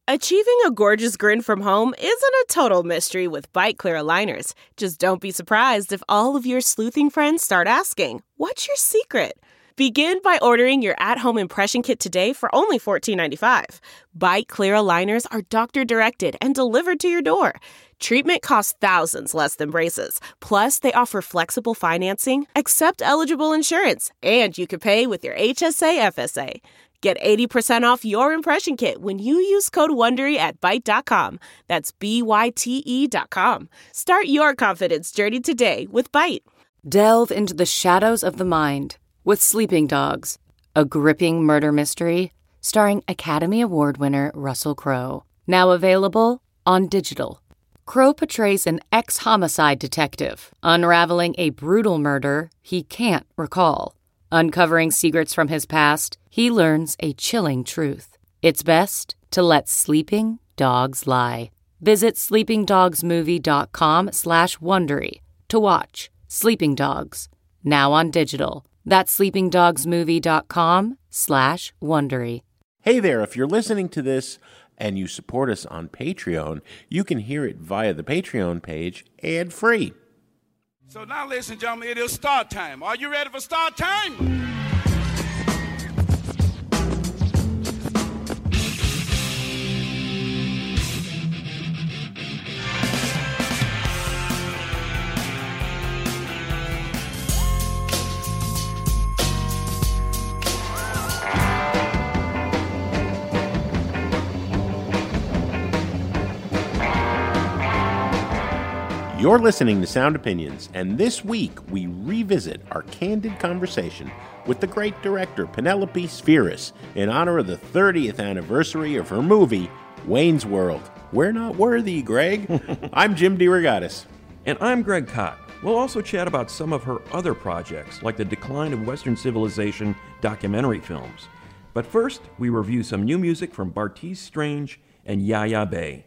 Achieving a gorgeous grin from home isn't a total mystery with Bite Clear aligners. Just don't be surprised if all of your sleuthing friends start asking, "What's your secret?" Begin by ordering your at-home impression kit today for only $14.95. Bite Clear aligners are doctor-directed and delivered to your door. Treatment costs thousands less than braces. Plus, they offer flexible financing, accept eligible insurance, and you can pay with your HSA FSA. Get 80% off your impression kit when you use code WONDERY at Byte.com. That's BYTE.com. Start your confidence journey today with Byte. Delve into the shadows of the mind with Sleeping Dogs, a gripping murder mystery starring Academy Award winner Russell Crowe. Now available on digital. Crowe portrays an ex-homicide detective unraveling a brutal murder he can't recall. Uncovering secrets from his past, he learns a chilling truth. It's best to let sleeping dogs lie. Visit sleepingdogsmovie.com/Wondery to watch Sleeping Dogs, now on digital. That's sleepingdogsmovie.com/Wondery. Hey there, if you're listening to this and you support us on Patreon, you can hear it via the Patreon page ad-free. So now, ladies and gentlemen, it is start time. Are you ready for start time? You're listening to Sound Opinions, and this week we revisit our candid conversation with the great director Penelope Spheeris in honor of the 30th anniversary of her movie, Wayne's World. We're not worthy, Greg. I'm Jim DeRogatis. And I'm Greg Kot. We'll also chat about some of her other projects, like the Decline of Western Civilization documentary films. But first, we review some new music from Bartees Strange and Yaya Bey.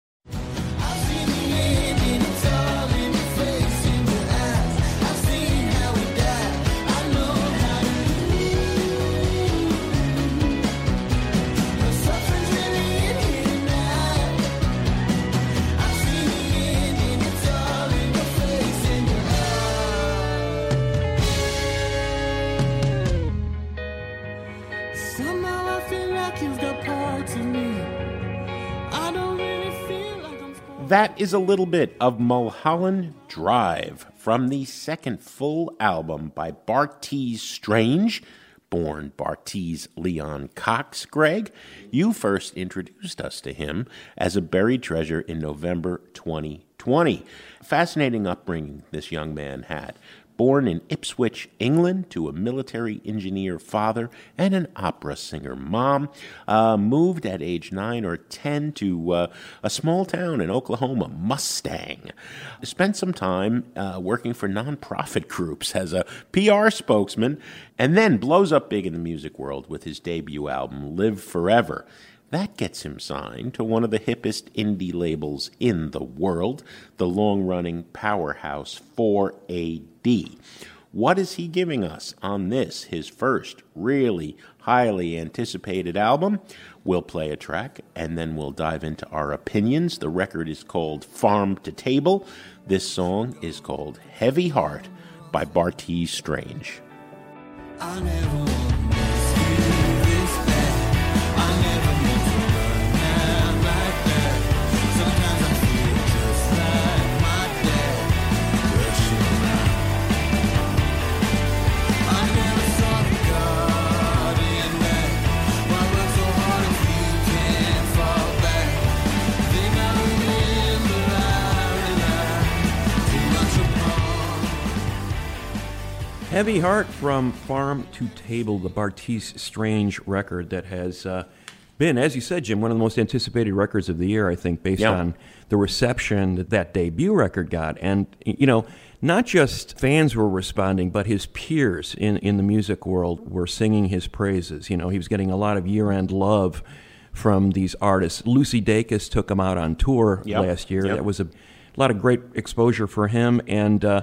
That is a little bit of Mulholland Drive from the second full album by Bartees Strange, born Bartees Leon Cox. Greg, you first introduced us to him as a buried treasure in November 2020. Fascinating upbringing this young man had. Born in Ipswich, England, to a military engineer father and an opera singer mom. Moved at age 9 or 10 to a small town in Oklahoma, Mustang. Spent some time working for nonprofit groups as a PR spokesman, and then blows up big in the music world with his debut album, Live Forever. That gets him signed to one of the hippest indie labels in the world, the long-running powerhouse 4AD. What is he giving us on this, his first really highly anticipated album? We'll play a track, and then we'll dive into our opinions. The record is called Farm to Table. This song is called Heavy Heart by Bartees Strange. I never want to see this bad. I never meant to run out like that. Sometimes I feel just like my dad. Rushing around. I never saw the God in that. Why work so hard if you can't fall back? Think I remember I relied too much upon. Heavy Heart from Farm to Table, the Bartees Strange record that has been, as you said, Jim, one of the most anticipated records of the year, I think, based on the reception that that debut record got. And, you know, not just fans were responding, but his peers in the music world were singing his praises. You know, he was getting a lot of year-end love from these artists. Lucy Dacus took him out on tour last year. That was a lot of great exposure for him. And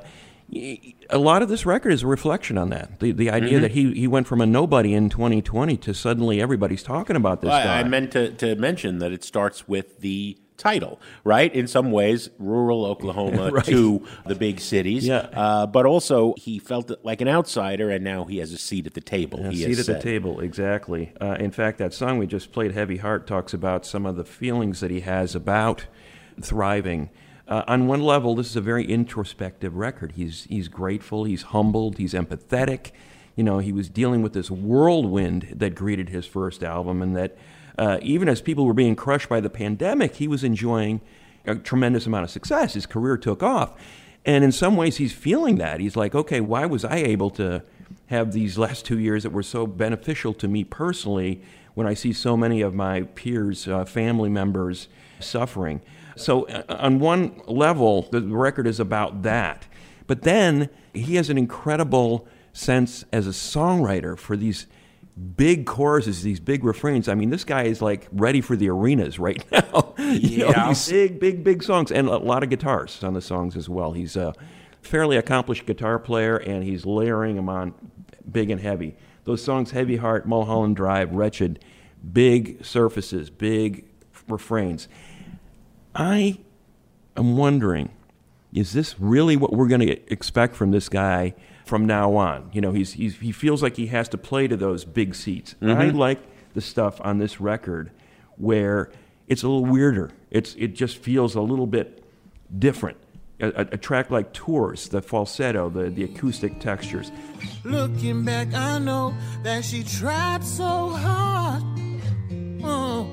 A lot of this record is a reflection on that. The idea that he went from a nobody in 2020 to suddenly everybody's talking about this guy. I meant to mention that it starts with the title, right? In some ways, rural Oklahoma Right. to the big cities. Yeah. But also, he felt like an outsider, and now he has a seat at the table. A he seat has at the said. table, exactly. In fact, that song we just played, Heavy Heart, talks about some of the feelings that he has about thriving. On one level, this is a very introspective record. He's grateful, he's humbled, he's empathetic. You know, he was dealing with this whirlwind that greeted his first album, and that even as people were being crushed by the pandemic, he was enjoying a tremendous amount of success. His career took off. And in some ways, he's feeling that. He's like, okay, why was I able to have these last 2 years that were so beneficial to me personally when I see so many of my peers, family members, suffering? So on one level, the record is about that. But then he has an incredible sense as a songwriter for these big choruses, these big refrains. I mean, this guy is like ready for the arenas right now. You know, these big songs, and a lot of guitars on the songs as well. He's a fairly accomplished guitar player, and he's layering them on big and heavy. Those songs, Heavy Heart, Mulholland Drive, Wretched, big surfaces, big refrains. I am wondering, is this really what we're going to expect from this guy from now on? You know, he feels like he has to play to those big seats. Mm-hmm. I like the stuff on this record where it's a little weirder. It just feels a little bit different. A track like Tours, the falsetto, the acoustic textures. Looking back, I know that she tried so hard. Oh.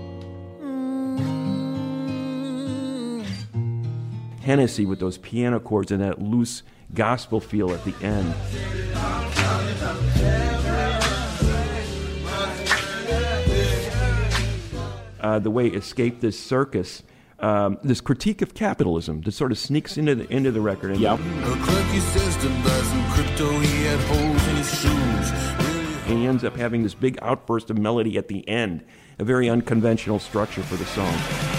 Hennessy with those piano chords and that loose gospel feel at the end. The way Escape This Circus, this critique of capitalism that sort of sneaks into the record. Yep. And he ends up having this big outburst of melody at the end, a very unconventional structure for the song.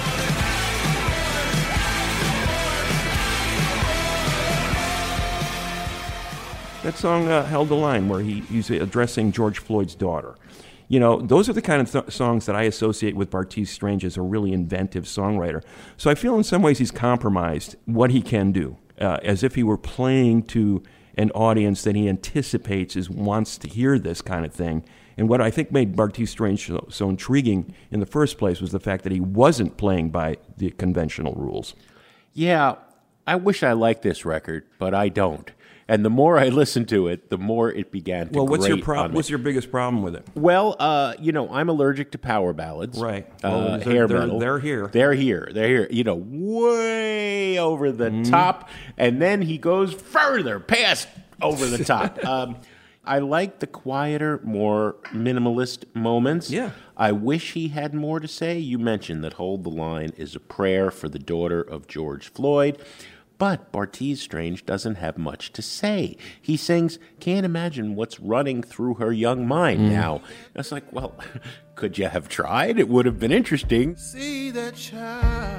That song held the line where he's addressing George Floyd's daughter. You know, those are the kind of songs that I associate with Bartees Strange as a really inventive songwriter. So I feel in some ways he's compromised what he can do, as if he were playing to an audience that he anticipates wants to hear this kind of thing. And what I think made Bartees Strange so intriguing in the first place was the fact that he wasn't playing by the conventional rules. Yeah, I wish I liked this record, but I don't. And the more I listened to it, the more it began to what's grate your problem? on me. What's your biggest problem with it? Well, I'm allergic to power ballads. Right. Hair metal. They're here. They're here. You know, way over the top. And then he goes further past over the top. I like the quieter, more minimalist moments. Yeah. I wish he had more to say. You mentioned that Hold the Line is a prayer for the daughter of George Floyd. But Bartees Strange doesn't have much to say. He sings, can't imagine what's running through her young mind now. I was like, well, could you have tried? It would have been interesting. See that child.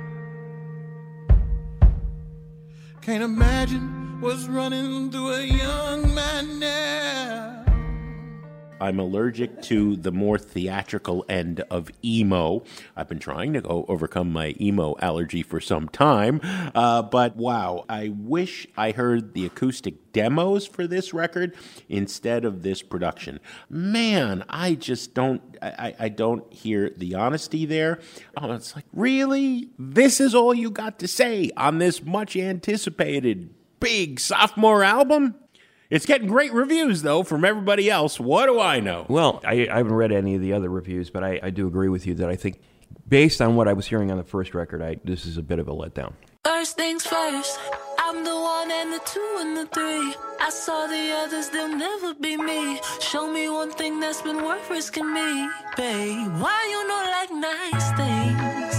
Can't imagine what's running through a young man now. I'm allergic to the more theatrical end of emo. I've been trying to overcome my emo allergy for some time. But wow, I wish I heard the acoustic demos for this record instead of this production. Man, I just don't, I don't hear the honesty there. Oh, it's like, really? This is all you got to say on this much anticipated big sophomore album? It's getting great reviews, though, from everybody else. What do I know? Well, I haven't read any of the other reviews, but I do agree with you that I think, based on what I was hearing on the first record, this is a bit of a letdown. First things first, I'm the one and the two and the three. I saw the others, they'll never be me. Show me one thing that's been worth risking me, babe. Why you not like nice things?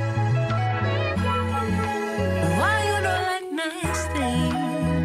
Why you not like nice things?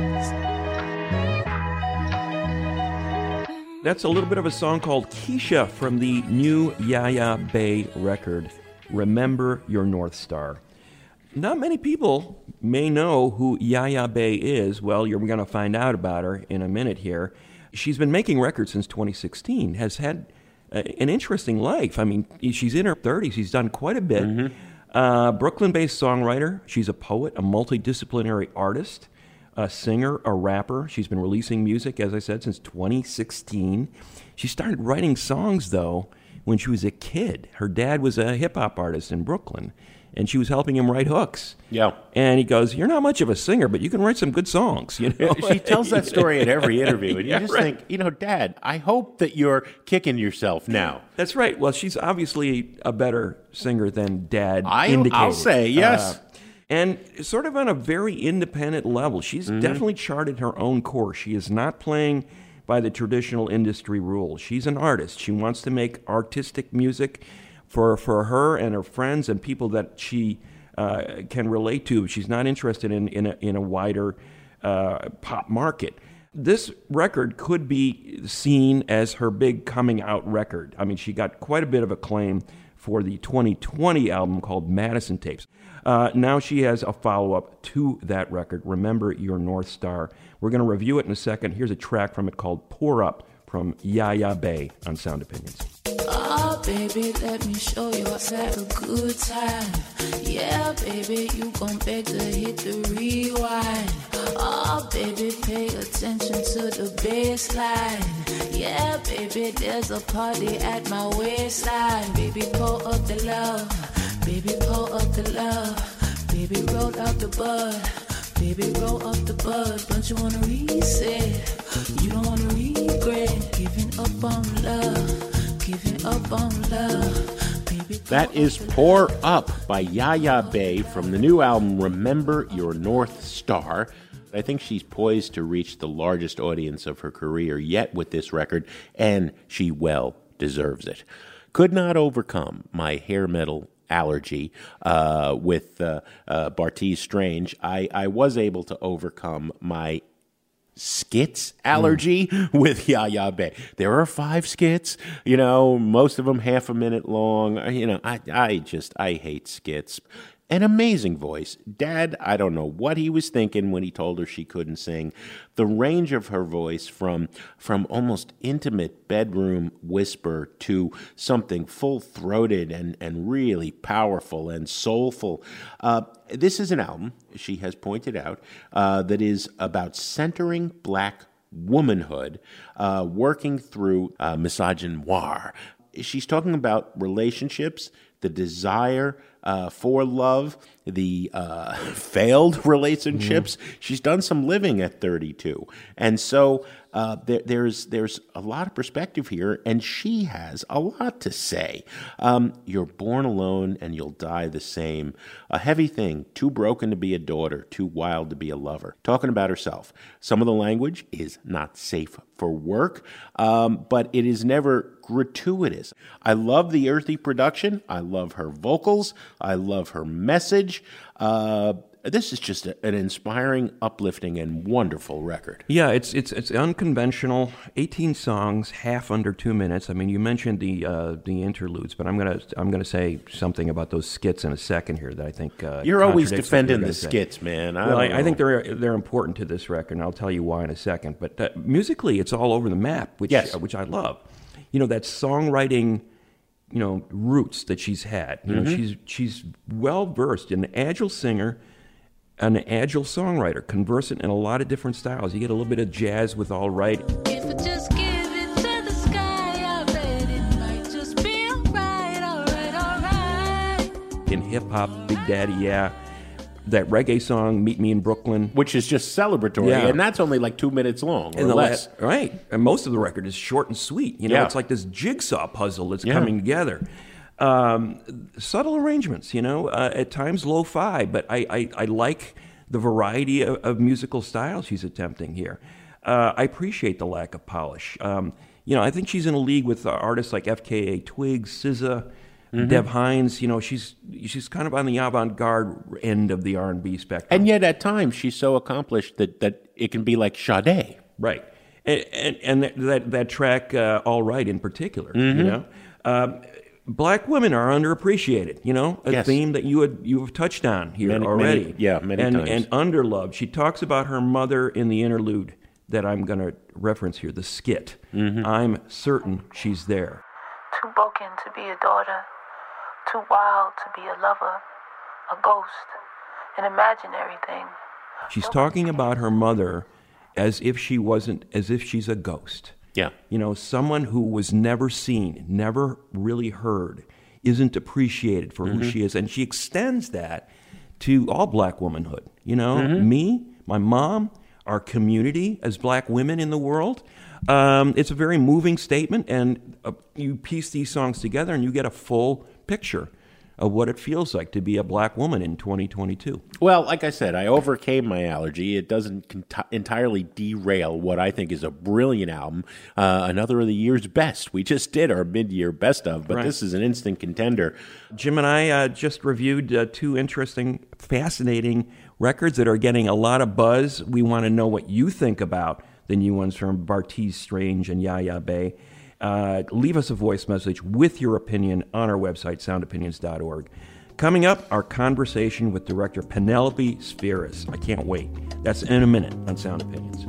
That's a little bit of a song called Keisha from the new Yaya Bay record, Remember Your North Star. Not many people may know who Yaya Bay is. Well, you're going to find out about her in a minute here. She's been making records since 2016, has had an interesting life. I mean, she's in her 30s. She's done quite a bit. Brooklyn-based songwriter. She's a poet, a multidisciplinary artist, a singer, a rapper. She's been releasing music, as I said, since 2016. She started writing songs, though, when she was a kid. Her dad was a hip-hop artist in Brooklyn, and she was helping him write hooks. Yeah. And he goes, "You're not much of a singer, but you can write some good songs." You know? She tells that story in every interview, and you just think, Dad, I hope that you're kicking yourself now. That's right. Well, she's obviously a better singer than Dad indicated. I'll say, yes. And sort of on a very independent level. She's definitely charted her own course. She is not playing by the traditional industry rules. She's an artist. She wants to make artistic music for her and her friends and people that she can relate to. She's not interested in a wider pop market. This record could be seen as her big coming out record. I mean, she got quite a bit of acclaim for the 2020 album called Madison Tapes. Now she has a follow-up to that record, Remember Your North Star. We're going to review it in a second. Here's a track from it called Pour Up from Yaya Bay on Sound Opinions. Oh, baby, let me show you I've had a good time. Yeah, baby, you gon' beg to hit the rewind. Oh, baby, pay attention to the baseline. Yeah, baby, there's a party at my waistline. Baby, pull up the love. Baby, pull up the love. Baby, roll out the bud. Baby, roll up the bud. Don't you wanna reset? You don't wanna regret giving up on love. Giving up on love. Baby, That is Pour Up by Yaya Bay from the new album Remember Your North Star. I think she's poised to reach the largest audience of her career yet with this record, and she well deserves it. Could not overcome my hair metal allergy with Bartees Strange. I was able to overcome my skits allergy with Yaya Bay. There are 5 skits, most of them half a minute long. I hate skits. An amazing voice. Dad, I don't know what he was thinking when he told her she couldn't sing. The range of her voice from almost intimate bedroom whisper to something full-throated and really powerful and soulful. This is an album, she has pointed out, that is about centering black womanhood, working through misogynoir. She's talking about relationships, the desire for love, the failed relationships. She's done some living at 32. And so there's a lot of perspective here, and she has a lot to say. You're born alone and you'll die the same. A heavy thing, too broken to be a daughter, too wild to be a lover. Talking about herself. Some of the language is not safe for work, but it is never gratuitous. I love the earthy production. I love her vocals. I love her message. This is just an inspiring, uplifting, and wonderful record. Yeah, it's unconventional. 18 songs, half under 2 minutes. I mean, you mentioned the interludes, but I'm gonna say something about those skits in a second here that I think you're always contradicts defending what the say. skits, man. I think they're important to this record, and I'll tell you why in a second. But musically, it's all over the map, which I love. That songwriting, roots that she's had. She's well versed, an agile singer, an agile songwriter, conversant in a lot of different styles. You get a little bit of jazz with All Right. if I just give it to the sky, I bet it might just be alright, alright. In hip hop, Big Daddy, yeah. That reggae song, Meet Me in Brooklyn. Which is just celebratory, Yeah. and that's only like 2 minutes long or And less. Right. And most of the record is short and sweet. Yeah. It's like this jigsaw puzzle that's coming together. Subtle arrangements, at times lo-fi, but I like the variety of musical styles she's attempting here. I appreciate the lack of polish. I think she's in a league with artists like FKA Twigs, SZA, Deb Hines. She's kind of on the avant-garde end of the R&B spectrum. And yet at times she's so accomplished that it can be like Sade. Right. And that track, All Right, in particular, black women are underappreciated, a theme that you have touched on here already. Many times. And underloved. She talks about her mother in the interlude that I'm going to reference here, the skit. I'm certain she's there. Too broken to be a daughter, too wild to be a lover, a ghost, an imaginary thing. She's talking about her mother as if she's a ghost. Yeah. Someone who was never seen, never really heard, isn't appreciated for who she is. And she extends that to all black womanhood. Me, my mom, our community as black women in the world. It's a very moving statement, and you piece these songs together and you get a full picture of what it feels like to be a black woman in 2022. Well, like I said, I overcame my allergy. It doesn't entirely derail what I think is a brilliant album, another of the year's best. We just did our mid-year best of, but This is an instant contender. Jim and I just reviewed two interesting, fascinating records that are getting a lot of buzz. We want to know what you think about the new ones from Bartees Strange and Yaya Bey. Leave us a voice message with your opinion on our website, soundopinions.org. Coming up, our conversation with director Penelope Spheeris. I can't wait. That's in a minute on Sound Opinions.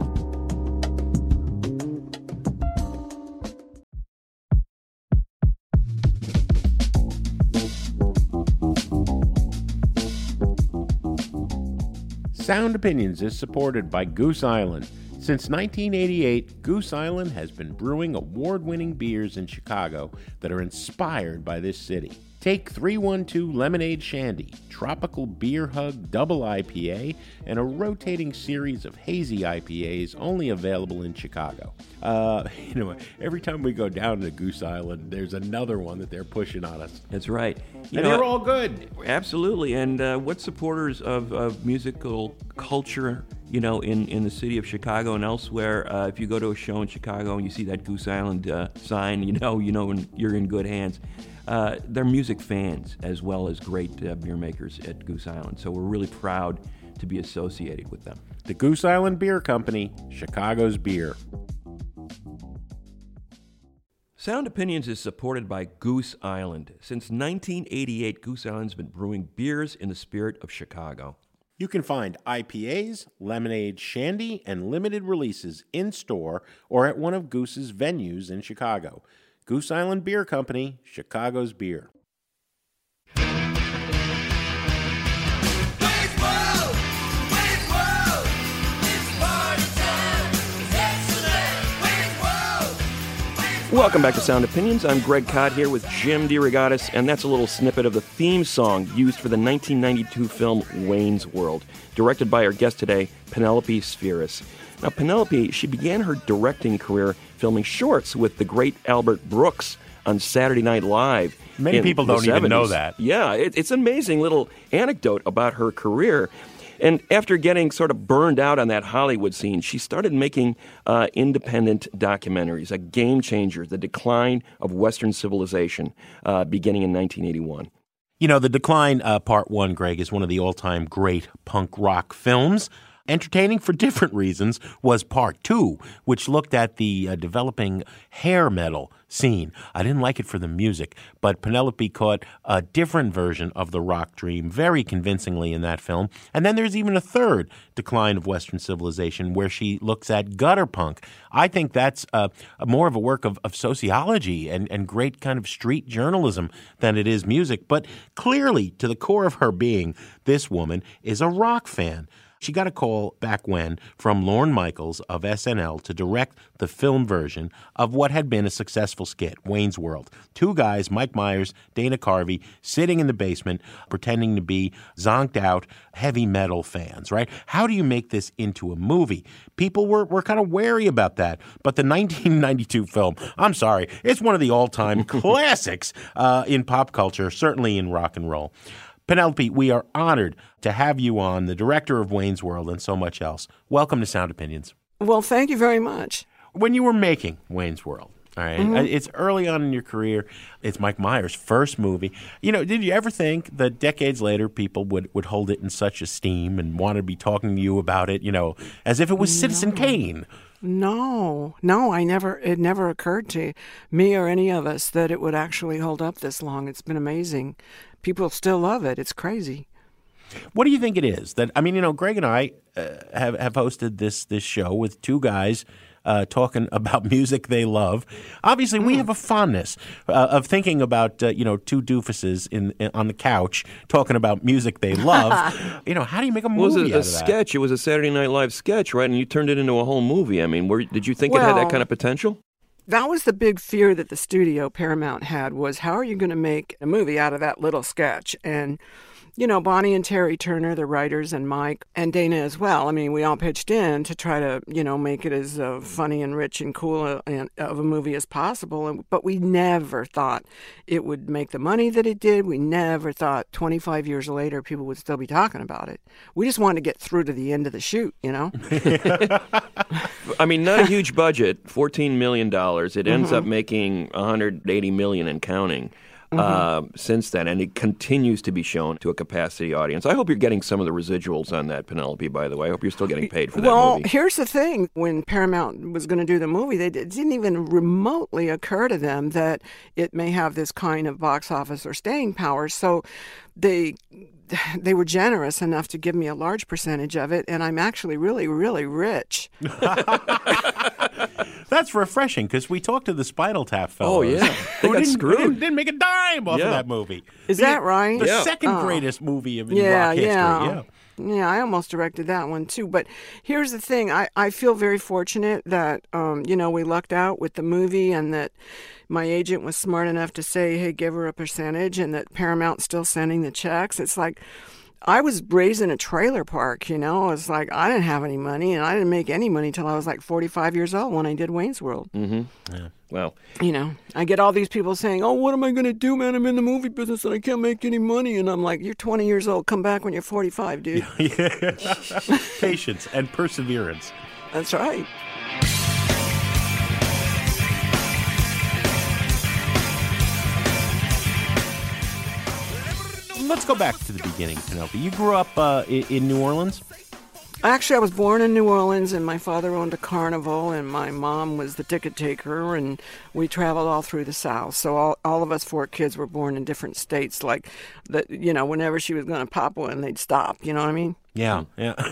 Sound Opinions is supported by Goose Island. Since 1988, Goose Island has been brewing award-winning beers in Chicago that are inspired by this city. Take 312 Lemonade Shandy, Tropical Beer Hug Double IPA, and a rotating series of hazy IPAs only available in Chicago. Every time we go down to Goose Island, there's another one that they're pushing on us. That's right. They're all good. Absolutely. And what supporters of musical culture, in the city of Chicago and elsewhere, if you go to a show in Chicago and you see that Goose Island sign, you're in good hands. They're music fans as well as great beer makers at Goose Island. So we're really proud to be associated with them. The Goose Island Beer Company, Chicago's beer. Sound Opinions is supported by Goose Island. Since 1988, Goose Island's been brewing beers in the spirit of Chicago. You can find IPAs, lemonade, shandy, and limited releases in-store or at one of Goose's venues in Chicago. Goose Island Beer Company, Chicago's beer. Welcome back to Sound Opinions. I'm Greg Cott here with Jim DeRogatis, and that's a little snippet of the theme song used for the 1992 film Wayne's World, directed by our guest today, Penelope Spheeris. Now, Penelope, she began her directing career filming shorts with the great Albert Brooks on Saturday Night Live. Many people don't even know that. Yeah, it's an amazing little anecdote about her career. And after getting sort of burned out on that Hollywood scene, she started making independent documentaries, a game changer, The Decline of Western Civilization, beginning in 1981. The Decline, Part 1, Greg, is one of the all-time great punk rock films. Entertaining for different reasons was Part 2, which looked at the developing hair metal scene. I didn't like it for the music, but Penelope caught a different version of the rock dream very convincingly in that film. And then there's even a third, Decline of Western Civilization, where she looks at gutter punk. I think that's more of a work of sociology and great kind of street journalism than it is music. But clearly, to the core of her being, this woman is a rock fan. She got a call back when from Lorne Michaels of SNL to direct the film version of what had been a successful skit, Wayne's World. Two guys, Mike Myers, Dana Carvey, sitting in the basement pretending to be zonked out heavy metal fans, right? How do you make this into a movie? People were kind of wary about that. But the 1992 film, I'm sorry, it's one of the all-time classics in pop culture, certainly in rock and roll. Penelope, we are honored to have you on, the director of Wayne's World and so much else. Welcome to Sound Opinions. Well, thank you very much. When you were making Wayne's World, all right, it's early on in your career. It's Mike Myers' first movie. Did you ever think that decades later people would hold it in such esteem and want to be talking to you about it, as if it was Citizen Kane? No, it never occurred to me or any of us that it would actually hold up this long. It's been amazing. People still love it. It's crazy. What do you think it is? That, I mean, Greg and I have hosted this show with two guys talking about music they love. Obviously, we have a fondness of thinking about two doofuses on the couch talking about music they love. How do you make a movie out of that? It was a sketch. It was a Saturday Night Live sketch, right? And you turned it into a whole movie. I mean, did you think it had that kind of potential? That was the big fear that the studio, Paramount, had, was how are you going to make a movie out of that little sketch? And Bonnie and Terry Turner, the writers, and Mike and Dana as well. I mean, we all pitched in to try to, make it as funny and rich and cool of a movie as possible. But we never thought it would make the money that it did. We never thought 25 years later people would still be talking about it. We just wanted to get through to the end of the shoot, I mean, not a huge budget, $14 million. It ends up making $180 million and counting. Since then, and it continues to be shown to a capacity audience. I hope you're getting some of the residuals on that, Penelope, by the way. I hope you're still getting paid for that movie. Well, here's the thing. When Paramount was going to do the movie, it didn't even remotely occur to them that it may have this kind of box office or staying power. So they were generous enough to give me a large percentage of it, and I'm actually really, really rich. That's refreshing, because we talked to the Spinal Tap fellows. Oh, yeah. They got screwed. Didn't make a dime off of that movie. Is that right? The second greatest movie in rock history. Yeah, I almost directed that one, too. But here's the thing. I feel very fortunate that, we lucked out with the movie, and that my agent was smart enough to say, hey, give her a percentage, and that Paramount's still sending the checks. It's like, I was raised in a trailer park, It's like I didn't have any money, and I didn't make any money until I was like 45 years old when I did Wayne's World. Mm-hmm. Yeah. Well, I get all these people saying, oh, what am I going to do, man? I'm in the movie business and I can't make any money. And I'm like, you're 20 years old. Come back when you're 45, dude. Patience and perseverance. That's right. Let's go back to the beginning, Penelope. You grew up in New Orleans? Actually, I was born in New Orleans, and my father owned a carnival, and my mom was the ticket taker, and we traveled all through the South. So all of us 4 kids were born in different states. Like, whenever she was going to pop one, they'd stop. You know what I mean? Yeah.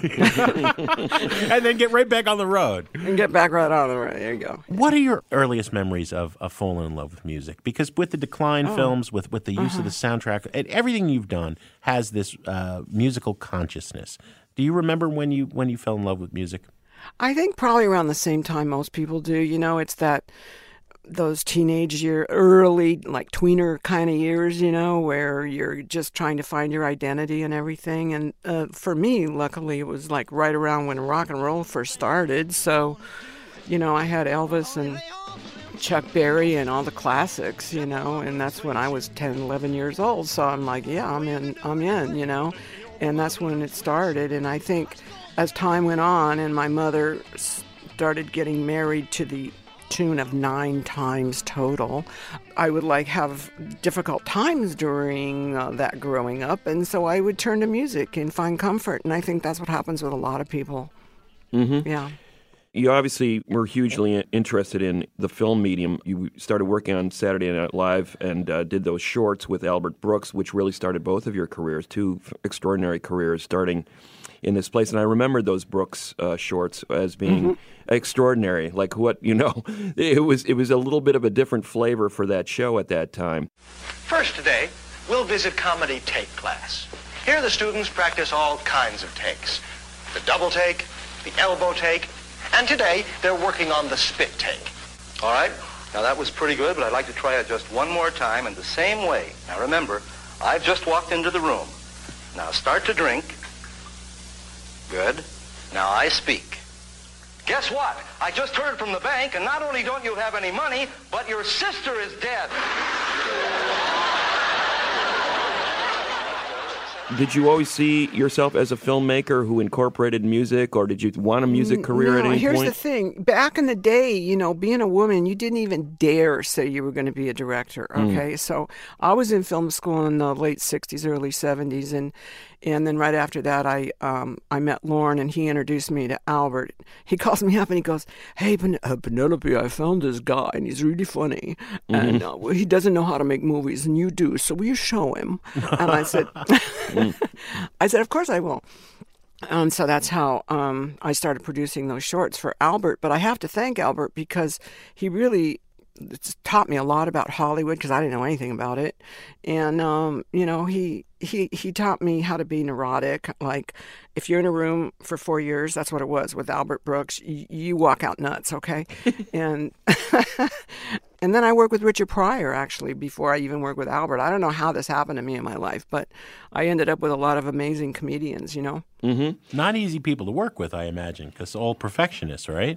And then get right back on the road. And get back right on the road. There you go. What are your earliest memories of falling in love with music? Because with the Decline films, with the use of the soundtrack, and everything you've done has this musical consciousness. Do you remember when you fell in love with music? I think probably around the same time most people do. It's those teenage early, like tweener kind of years, where you're just trying to find your identity and everything. And for me, luckily, it was like right around when rock and roll first started. So, I had Elvis and Chuck Berry and all the classics, and that's when I was 10, 11 years old. So I'm like, yeah, I'm in, and that's when it started. And I think as time went on and my mother started getting married to the tune of 9 times total, I would have difficult times during that growing up. And so I would turn to music and find comfort. And I think that's what happens with a lot of people. Mm-hmm. Yeah. You obviously were hugely interested in the film medium. You started working on Saturday Night Live and did those shorts with Albert Brooks, which really started both of your careers, 2 extraordinary careers starting in this place. And I remembered those Brooks shorts as being extraordinary. Like it was a little bit of a different flavor for that show at that time. First today, we'll visit comedy take class. Here the students practice all kinds of takes. The double take, the elbow take, and today, they're working on the spit take. All right? Now, that was pretty good, but I'd like to try it just one more time in the same way. Now, remember, I've just walked into the room. Now, start to drink. Good. Now, I speak. Guess what? I just heard from the bank, and not only don't you have any money, but your sister is dead. Did you always see yourself as a filmmaker who incorporated music, or did you want a music career at any here's point? the thing. Back in the day, being a woman, you didn't even dare say you were going to be a director, okay? So I was in film school in the late 60s, early 70s, and then right after that, I met Lorne, and he introduced me to Albert. He calls me up, and he goes, "Hey, Penelope, I found this guy, and he's really funny, and he doesn't know how to make movies, and you do, so will you show him?" And I said, "Of course I will." So that's how I started producing those shorts for Albert. But I have to thank Albert because he really taught me a lot about Hollywood because I didn't know anything about it. And, he taught me how to be neurotic. Like, if you're in a room for 4 years, that's what it was with Albert Brooks, you walk out nuts, okay? And and then I worked with Richard Pryor, actually, before I even worked with Albert. I don't know how this happened to me in my life, but I ended up with a lot of amazing comedians, Not easy people to work with, I imagine, because all perfectionists, right?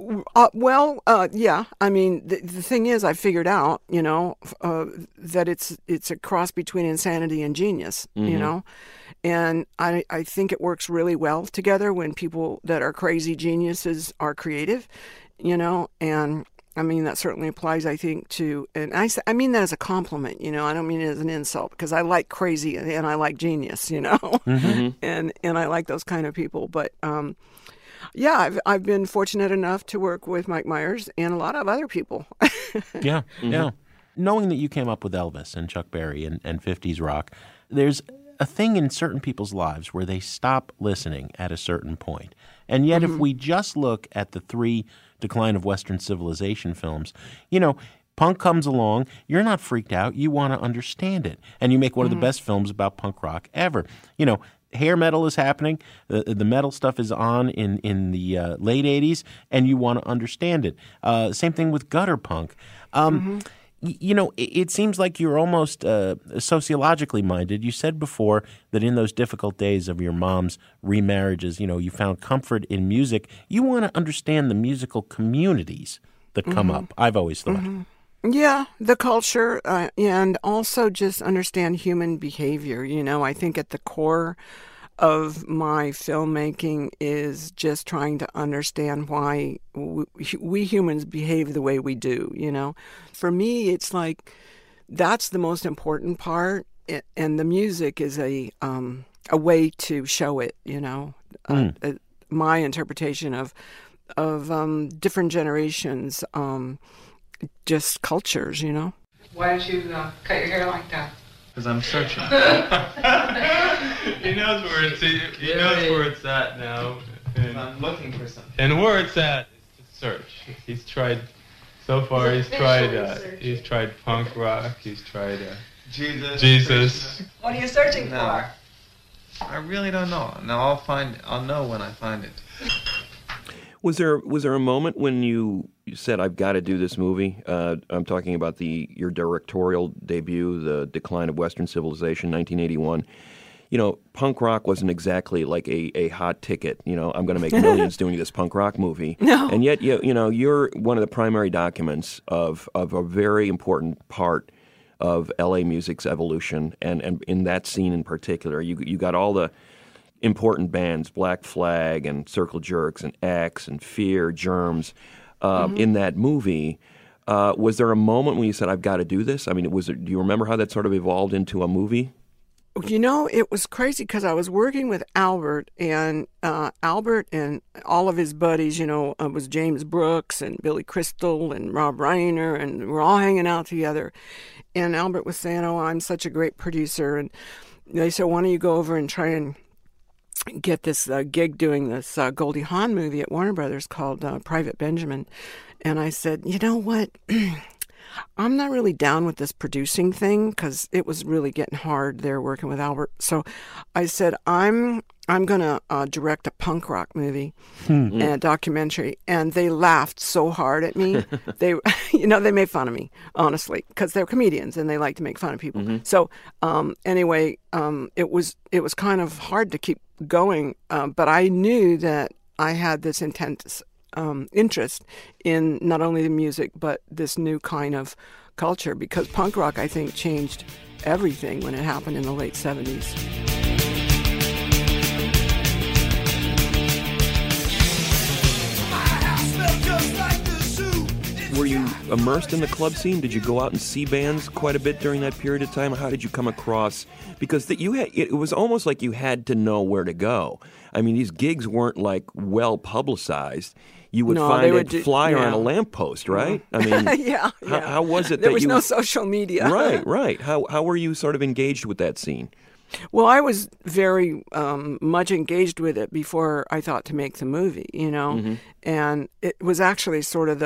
Yeah. I mean, the thing is, I figured out, that it's a cross between insanity and genius, and I think it works really well together when people that are crazy geniuses are creative, and I mean, that certainly applies, I think, to, and I mean that as a compliment, I don't mean it as an insult, because I like crazy and I like genius, and I like those kind of people, but, yeah, I've been fortunate enough to work with Mike Myers and a lot of other people. Yeah. Knowing that you came up with Elvis and Chuck Berry and 50s rock, there's a thing in certain people's lives where they stop listening at a certain point. And yet if we just look at the 3 Decline of Western Civilization films, punk comes along, you're not freaked out, you want to understand it. And you make one of the best films about punk rock ever. Hair metal is happening. The metal stuff is on in the late 80s, and you want to understand it. Same thing with gutter punk. It seems like you're almost sociologically minded. You said before that in those difficult days of your mom's remarriages, you found comfort in music. You want to understand the musical communities that come up, I've always thought. Yeah, the culture, and also just understand human behavior. I think at the core of my filmmaking is just trying to understand why we humans behave the way we do, For me, it's like that's the most important part, and the music is a way to show it, my interpretation of different generations, just cultures, Why don't you cut your hair like that? Because I'm searching. He knows where it's. He knows where it's at now. And I'm looking for something. And where it's at is to search. He's tried. So far, he's tried punk rock. He's tried Jesus. What are you searching for? I really don't know. Now I'll know when I find it. Was there a moment when you said, "I've got to do this movie"? I'm talking about your directorial debut, The Decline of Western Civilization, 1981. Punk rock wasn't exactly like a hot ticket. I'm going to make millions doing this punk rock movie. No. And yet, you're one of the primary documents of a very important part of LA music's evolution, and in that scene in particular, you got all the important bands, Black Flag and Circle Jerks and X and Fear, Germs, in that movie. Was there a moment when you said, "I've got to do this"? I mean, do you remember how that sort of evolved into a movie? It was crazy because I was working with Albert and all of his buddies, it was James Brooks and Billy Crystal and Rob Reiner, and we're all hanging out together. And Albert was saying, "Oh, I'm such a great producer." And they said, "Why don't you go over and try and get this gig doing this Goldie Hawn movie at Warner Brothers called Private Benjamin?" And I said, "You know what? I'm not really down with this producing thing," because it was really getting hard there working with Albert. So I said, I'm going to direct a punk rock movie and a documentary. And they laughed so hard at me. They made fun of me, honestly, because they're comedians and they like to make fun of people. So anyway, it was kind of hard to keep going. But I knew that I had this intense interest in not only the music, but this new kind of culture, because punk rock, I think, changed everything when it happened in the late 70s. Were you immersed in the club scene? Did you go out and see bands quite a bit during that period of time? How did you come across? Because it was almost like you had to know where to go. I mean, these gigs weren't like well publicized. You would find a flyer on a lamppost, right? I mean, yeah. How was it? There was no social media. Right. How were you sort of engaged with that scene? Well, I was very much engaged with it before I thought to make the movie, you know, Mm-hmm. and it was actually sort of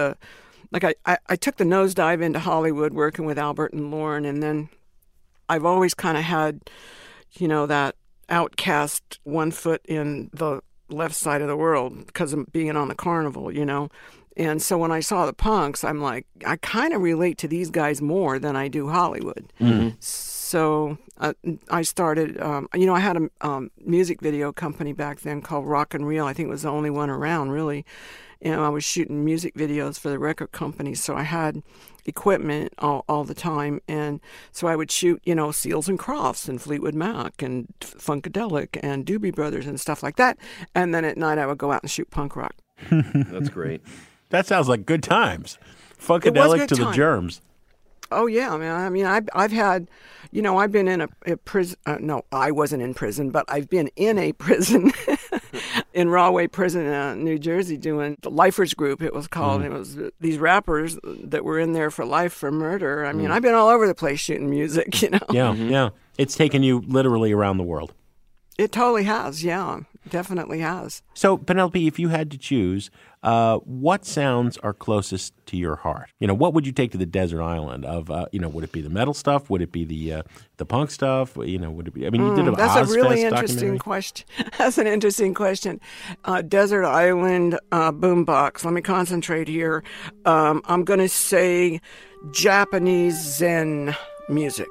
I took the nosedive into Hollywood working with Albert and Lorne, and then I've always kind of had, you know, that outcast one foot in the left side of the world because of being on the Carnival, you know. And so when I saw the Punks, I'm like, I kind of relate to these guys more than I do Hollywood. Mm-hmm. So I started, you know, I had a music video company back then called Rock and Reel. I think it was the only one around, really. And I was shooting music videos for the record company, so I had equipment all the time. And so I would shoot, you know, Seals and Crofts and Fleetwood Mac and Funkadelic and Doobie Brothers and stuff like that. And then at night I would go out and shoot punk rock. That's great. That sounds like good times. Funkadelic to the Germs. Oh, yeah. I mean, I've had, you know, I've been in a prison. No, I wasn't in prison, but I've been in a prison in Rahway Prison, New Jersey, doing the Lifers Group, it was called. And it was these rappers that were in there for life for murder. I mean, I've been all over the place shooting music, you know. Yeah. It's taken you literally around the world. It totally has, yeah. Definitely has. So, Penelope, if you had to choose, what sounds are closest to your heart? You know, what would you take to the desert island of, you know, would it be the metal stuff? Would it be the punk stuff? You know, would it be, I mean, you did that's Ozfest a really interesting documentary. question. That's an interesting question. Desert island boombox. Let me concentrate here. I'm going to say Japanese Zen music.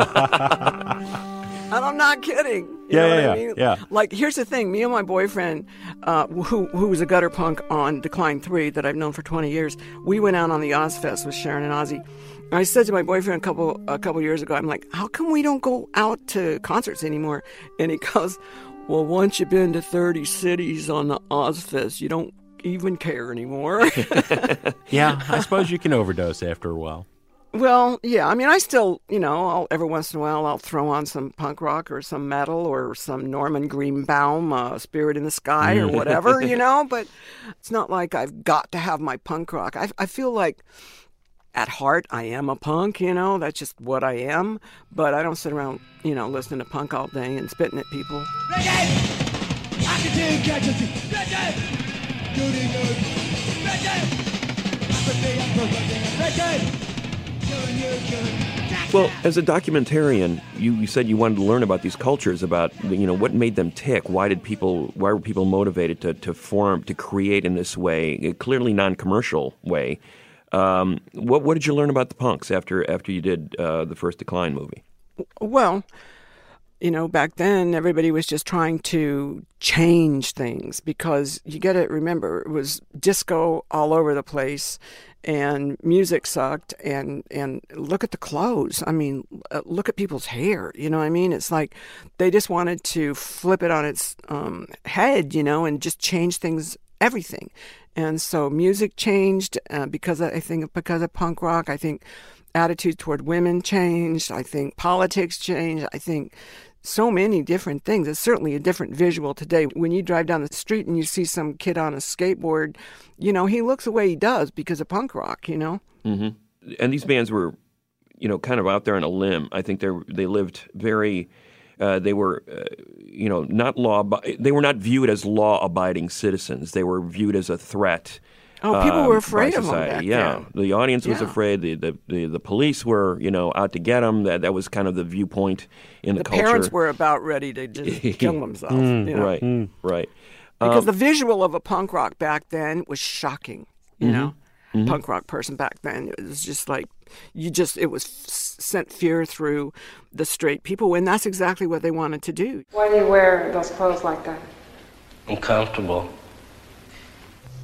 And I'm not kidding. You know what I mean? Yeah. Like, here's the thing. Me and my boyfriend, who was a gutter punk on Decline 3 that I've known for 20 years, we went out on the Ozfest with Sharon and Ozzy. And I said to my boyfriend a couple years ago, I'm like, how come we don't go out to concerts anymore? And he goes, well, once you've been to 30 cities on the Ozfest, you don't even care anymore. Yeah, I suppose you can overdose after a while. Well, yeah. I mean, I still, you know, every once in a while I'll throw on some punk rock or some metal or some Norman Greenbaum, Spirit in the Sky or whatever, you know. But it's not like I've got to have my punk rock. I feel like at heart I am a punk, you know. That's just what I am. But I don't sit around, you know, listening to punk all day and spitting at people. Well, as a documentarian, you said you wanted to learn about these cultures, about, you know, what made them tick. Why were people motivated to create in this way, a clearly non-commercial way? What did you learn about the punks after you did the first Decline movie? Well, you know, back then everybody was just trying to change things, because you got to remember it was disco all over the place and music sucked, and look at the clothes. I mean, look at people's hair, you know what I mean? It's like they just wanted to flip it on its head, you know, and just change things, everything. And so music changed because of punk rock. I think attitudes toward women changed. I think politics changed. I think so many different things. It's certainly a different visual today. When you drive down the street and you see some kid on a skateboard, you know, he looks the way he does because of punk rock, you know? Mm-hmm. And these bands were, you know, kind of out there on a limb. I think they lived very... they were, you know, they were not viewed as law-abiding citizens. They were viewed as a threat. Oh, people were afraid of them back then. The audience was afraid. The police were, you know, out to get them. That was kind of the viewpoint in the culture. The parents were about ready to just kill themselves. You know? Right. Because the visual of a punk rock back then was shocking. You know, punk rock person back then, it was just like it was sent fear through the straight people, and that's exactly what they wanted to do. Why do you wear those clothes like that? I'm comfortable.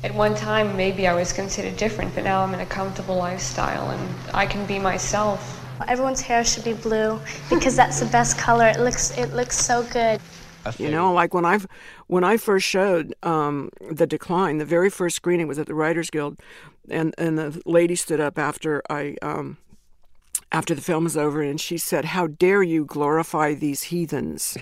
At one time, maybe I was considered different, but now I'm in a comfortable lifestyle and I can be myself. Everyone's hair should be blue because that's the best color. It looks so good. You know, like when I first showed The Decline, the very first screening was at the Writers Guild, and the lady stood up after the film was over, and she said, "How dare you glorify these heathens?"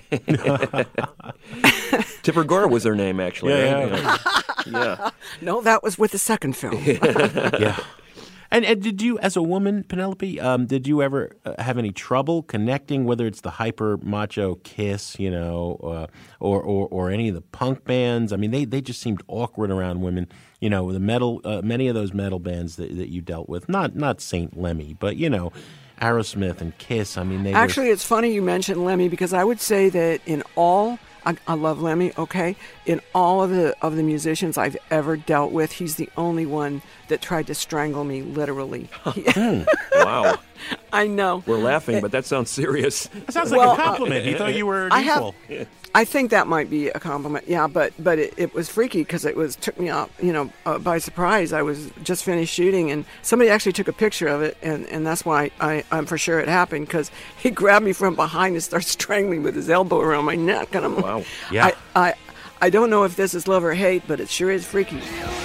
Tipper Gore was her name, actually. Yeah. Yeah. No, that was with the second film. Yeah. And did you, as a woman, Penelope, did you ever have any trouble connecting, whether it's the hyper macho Kiss, you know, or any of the punk bands? I mean, they just seemed awkward around women. You know, the metal, many of those metal bands that you dealt with, not Saint Lemmy, but you know, Aerosmith and Kiss. I mean, Actually, it's funny you mentioned Lemmy because I would say that in all. I love Lemmy, okay? In all of the musicians I've ever dealt with, he's the only one that tried to strangle me, literally. Wow. I know. We're laughing, but that sounds serious. That sounds like a compliment. You thought you were equal. I think that might be a compliment, yeah, but it was freaky because took me out, you know, by surprise. I was just finished shooting, and somebody actually took a picture of it, and that's why I'm for sure it happened, because he grabbed me from behind and started strangling with his elbow around my neck, and I'm like, wow, yeah. I don't know if this is love or hate, but it sure is freaky.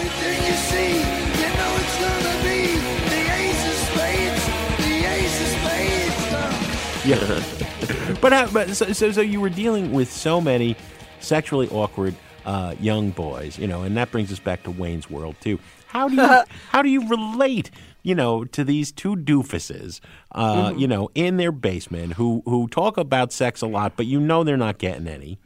Yeah. But so you were dealing with so many sexually awkward young boys, you know, and that brings us back to Wayne's World too. How do you relate, you know, to these two doofuses, you know, in their basement who talk about sex a lot, but you know they're not getting any.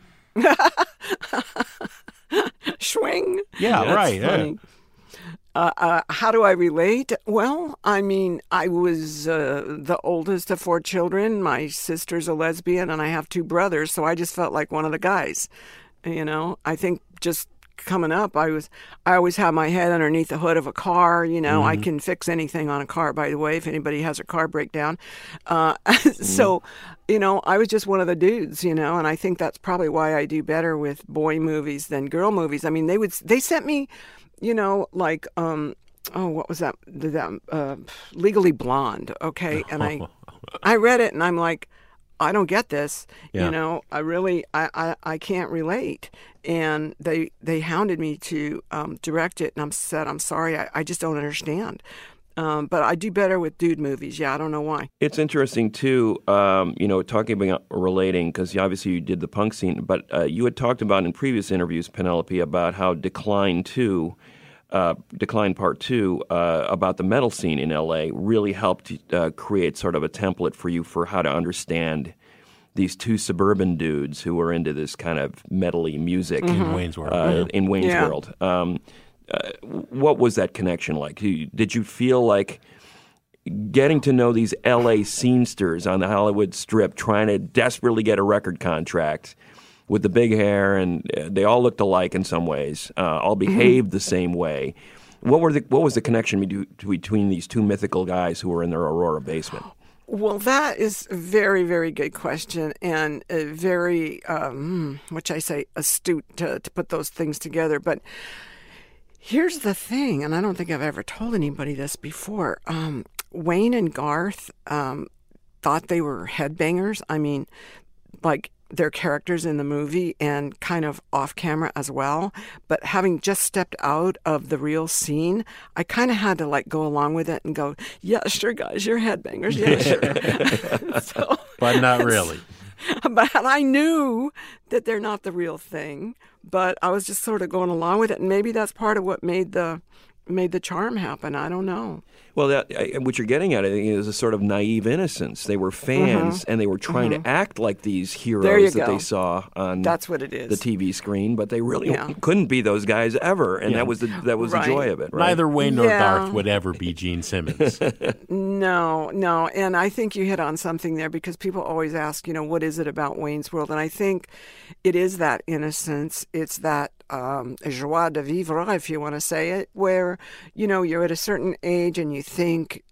Swing. Yeah, right. Funny. How do I relate? Well, I mean, I was the oldest of 4 children. My sister's a lesbian, and I have 2 brothers, so I just felt like one of the guys. You know, I think just coming up, I always had my head underneath the hood of a car. You know, I can fix anything on a car, by the way, if anybody has a car breakdown. So, you know, I was just one of the dudes, you know, and I think that's probably why I do better with boy movies than girl movies. I mean, they sent me, you know, like, what was that? Legally Blonde, okay? And I read it, and I'm like, I don't get this. Yeah. You know, I can't relate. And they hounded me to direct it, and I'm sorry, I just don't understand. But I do better with dude movies. Yeah, I don't know why. It's interesting, too, you know, talking about relating, because obviously you did the punk scene, but you had talked about in previous interviews, Penelope, about how Decline Part 2, about the metal scene in L.A. really helped create sort of a template for you for how to understand these 2 suburban dudes who were into this kind of metal-y music. In Wayne's World. In Wayne's World. What was that connection like? Did you feel like getting to know these L.A. scenesters on the Hollywood Strip, trying to desperately get a record contract with the big hair, and they all looked alike in some ways, all behaved the same way? What was the connection between these 2 mythical guys who were in their Aurora basement? Well, that is a very, very good question, and a very, astute to put those things together. But here's the thing, and I don't think I've ever told anybody this before. Wayne and Garth thought they were headbangers. I mean, like their characters in the movie and kind of off camera as well. But having just stepped out of the real scene, I kind of had to like go along with it and go, yeah, sure, guys, you're headbangers. Yeah, sure. But not really. But I knew that they're not the real thing, but I was just sort of going along with it. And maybe that's part of what made the charm happen. I don't know. Well, what you're getting at, I think, is a sort of naive innocence. They were fans, and they were trying to act like these heroes that they saw on That's what it is. the TV screen, but they really couldn't be those guys ever, and that was the joy of it. Right? Neither Wayne nor Garth would ever be Gene Simmons. No, and I think you hit on something there, because people always ask, you know, what is it about Wayne's World? And I think it is that innocence. It's that joie de vivre, if you want to say it, where, you know, you're at a certain age and you think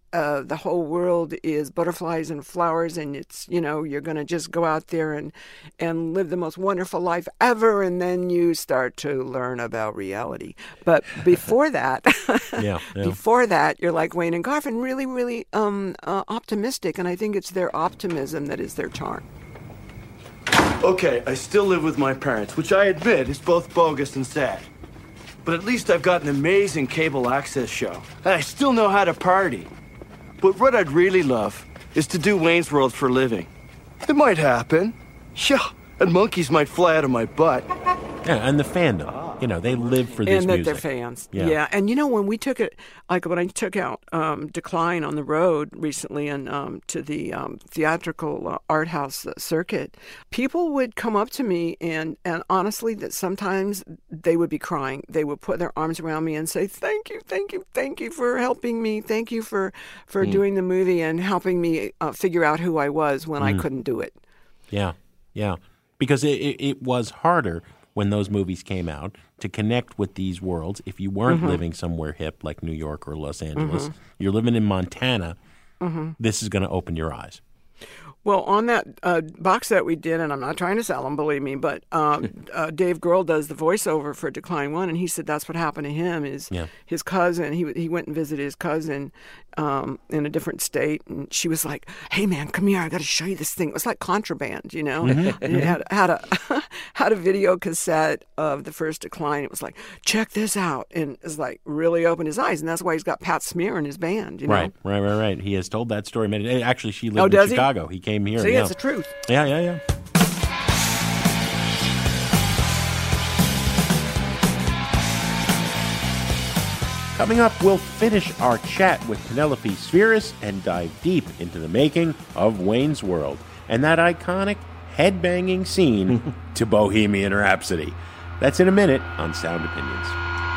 the whole world is butterflies and flowers, and it's, you're going to just go out there and live the most wonderful life ever, and then you start to learn about reality. But before that, before that, you're like Wayne and Garth, and really, really optimistic, and I think it's their optimism that is their charm. Okay, I still live with my parents, which I admit is both bogus and sad. But at least I've got an amazing cable access show, and I still know how to party. But what I'd really love is to do Wayne's World for a living. It might happen. Yeah, and monkeys might fly out of my butt. Yeah, and the fandom. They live for this music. And that music. they're fans. Yeah. And when we took it, like when I took out Decline on the road recently and to the theatrical art house circuit, people would come up to me and honestly, that sometimes they would be crying. They would put their arms around me and say, thank you for helping me. Thank you for doing the movie and helping me figure out who I was when I couldn't do it. Yeah. Because it was harder when those movies came out to connect with these worlds. If you weren't living somewhere hip like New York or Los Angeles, you're living in Montana, this is going to open your eyes. Well, on that box set we did, and I'm not trying to sell them, believe me, but Dave Grohl does the voiceover for Decline 1, and he said that's what happened to him is his cousin, he went and visited his cousin in a different state, and she was like, hey, man, come here, I got to show you this thing. It was like contraband, And he had a video cassette of the first Decline. It was like, check this out, and it's like really opened his eyes, and that's why he's got Pat Smear in his band, Right. He has told that story many. Actually, she lived in Chicago. He came here. See, it's the truth. Yeah. Coming up, we'll finish our chat with Penelope Spheris and dive deep into the making of Wayne's World and that iconic headbanging scene to Bohemian Rhapsody. That's in a minute on Sound Opinions.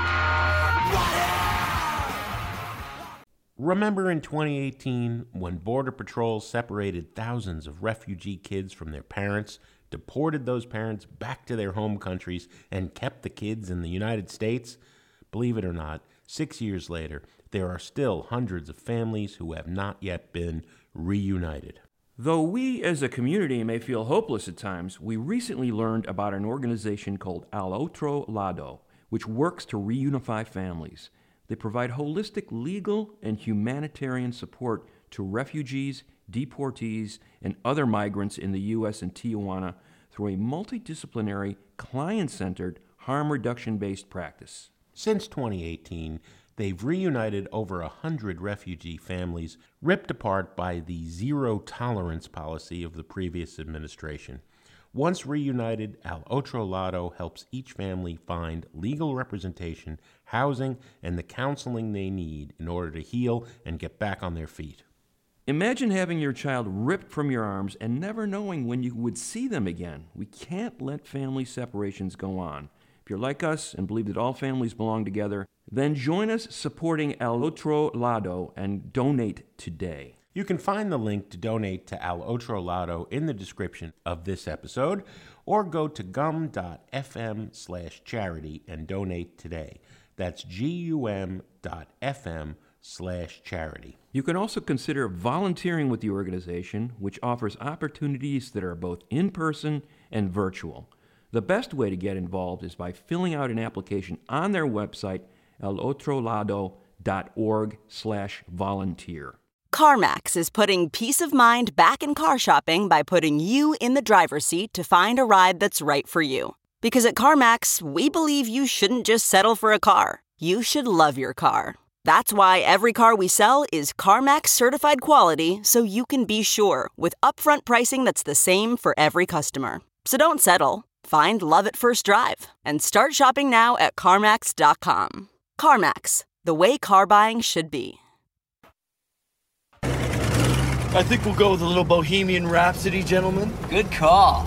Remember in 2018 when Border Patrol separated thousands of refugee kids from their parents, deported those parents back to their home countries, and kept the kids in the United States? Believe it or not, 6 years later, there are still hundreds of families who have not yet been reunited. Though we as a community may feel hopeless at times, we recently learned about an organization called Al Otro Lado, which works to reunify families. They provide holistic legal and humanitarian support to refugees, deportees, and other migrants in the U.S. and Tijuana through a multidisciplinary, client-centered, harm reduction-based practice. Since 2018, they've reunited over 100 refugee families ripped apart by the zero-tolerance policy of the previous administration. Once reunited, Al Otro Lado helps each family find legal representation, housing, and the counseling they need in order to heal and get back on their feet. Imagine having your child ripped from your arms and never knowing when you would see them again. We can't let family separations go on. If you're like us and believe that all families belong together, then join us supporting Al Otro Lado and donate today. You can find the link to donate to Al Otro Lado in the description of this episode, or go to gum.fm/charity and donate today. That's gum.fm/charity. You can also consider volunteering with the organization, which offers opportunities that are both in-person and virtual. The best way to get involved is by filling out an application on their website, alotrolado.org/volunteer. CarMax is putting peace of mind back in car shopping by putting you in the driver's seat to find a ride that's right for you. Because at CarMax, we believe you shouldn't just settle for a car. You should love your car. That's why every car we sell is CarMax certified quality, so you can be sure with upfront pricing that's the same for every customer. So don't settle. Find love at first drive and start shopping now at CarMax.com. CarMax, the way car buying should be. I think we'll go with a little Bohemian Rhapsody, gentlemen. Good call.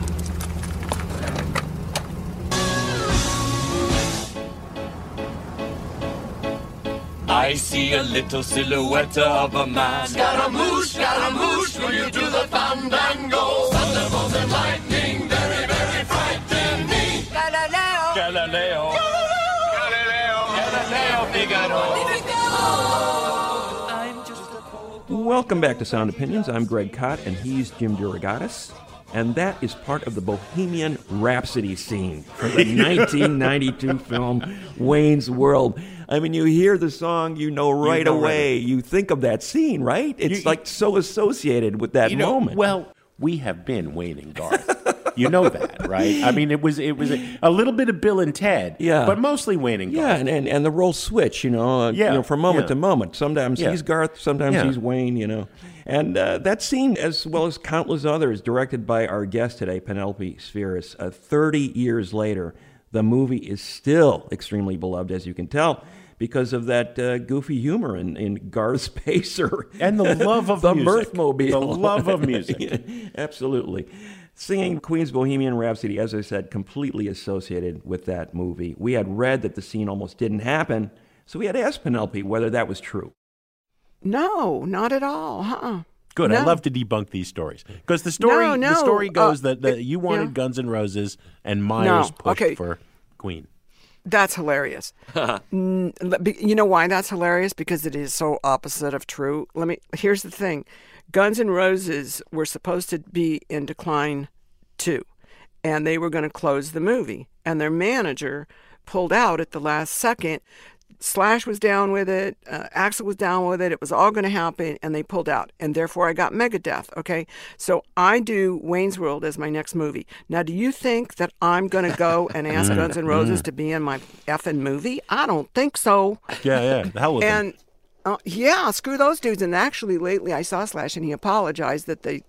I see a little silhouette of a man. Scaramouche, will you do the fandango? Thunderbolts and lightning, very, very frightening. Galileo, Figaro. I'm just a Welcome back to Sound Opinions. I'm Greg Kot, and he's Jim DeRogatis. And that is part of the Bohemian Rhapsody scene from the 1992 film Wayne's World. I mean, you hear the song, you know right away. You think of that scene, right? It's like so associated with that moment. Well, we have been Wayne and Garth. You know that, right? I mean, it was a little bit of Bill and Ted, but mostly Wayne and Garth. Yeah, and the role switch, from moment to moment. Sometimes he's Garth, sometimes he's Wayne, And that scene, as well as countless others, directed by our guest today, Penelope Spheris, 30 years later, the movie is still extremely beloved, as you can tell, because of that goofy humor in Garth's Pacer. And the love of the music. Mirthmobile. The love of music. Absolutely. Singing Queen's Bohemian Rhapsody, as I said, completely associated with that movie. We had read that the scene almost didn't happen, so we had asked Penelope whether that was true. No, not at all. Good. No. I love to debunk these stories because the story goes that you wanted Guns N' Roses and Myers pushed for Queen. That's hilarious. You know why that's hilarious? Because it is so opposite of true. Here's the thing. Guns N' Roses were supposed to be in decline too, and they were going to close the movie, and their manager pulled out at the last second. Slash was down with it, Axl was down with it, it was all going to happen, and they pulled out, and therefore I got Megadeth, okay? So I do Wayne's World as my next movie. Now, do you think that I'm going to go and ask Guns N' Roses to be in my effing movie? I don't think so. Yeah, the hell with them. Screw those dudes. And actually, lately I saw Slash, and he apologized that they,